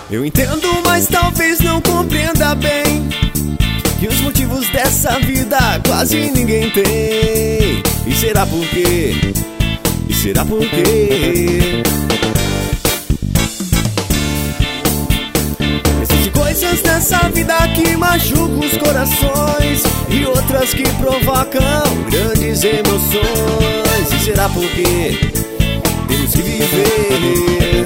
Eu entendo, mas talvez não compreenda bem que os motivos dessa vida quase ninguém tem. E será por quê? E será por quê? Existem coisas nessa vida que machucam os corações e outras que provocam grandes emoções. E será por quê? Temos que viver.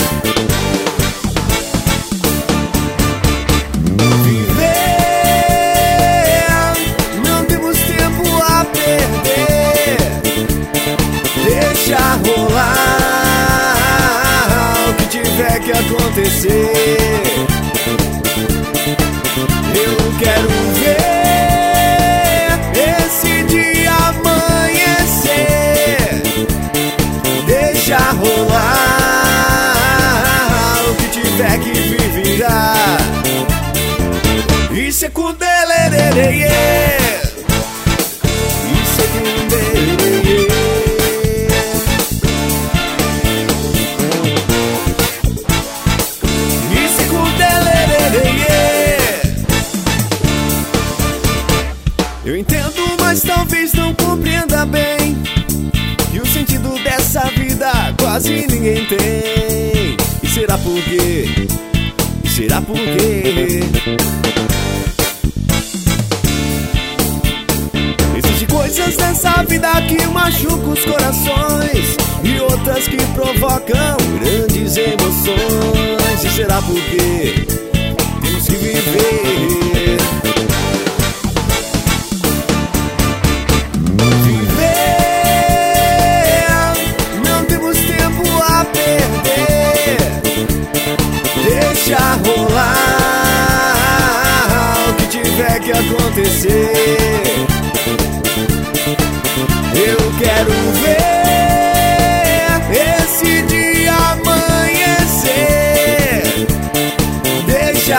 Deixa rolar o que tiver que acontecer. Eu quero ver esse dia amanhecer. Deixa rolar o que tiver que vir virar. Isso é com delererê. Isso é com delererê. Eu entendo, mas talvez não compreenda bem que o sentido dessa vida quase ninguém tem. E será por quê? E será por quê? Existem coisas nessa vida que machucam os corações e outras que provocam grandes emoções. E será por quê? Temos que viver. Deixa rolar o que tiver que acontecer. Eu quero ver esse dia amanhecer. Deixa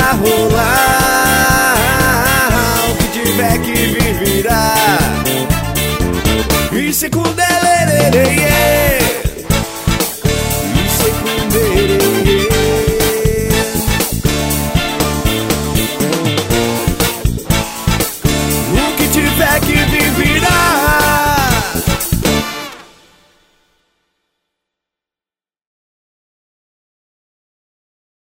rolar o que tiver que vir virar. Isso é com delererê.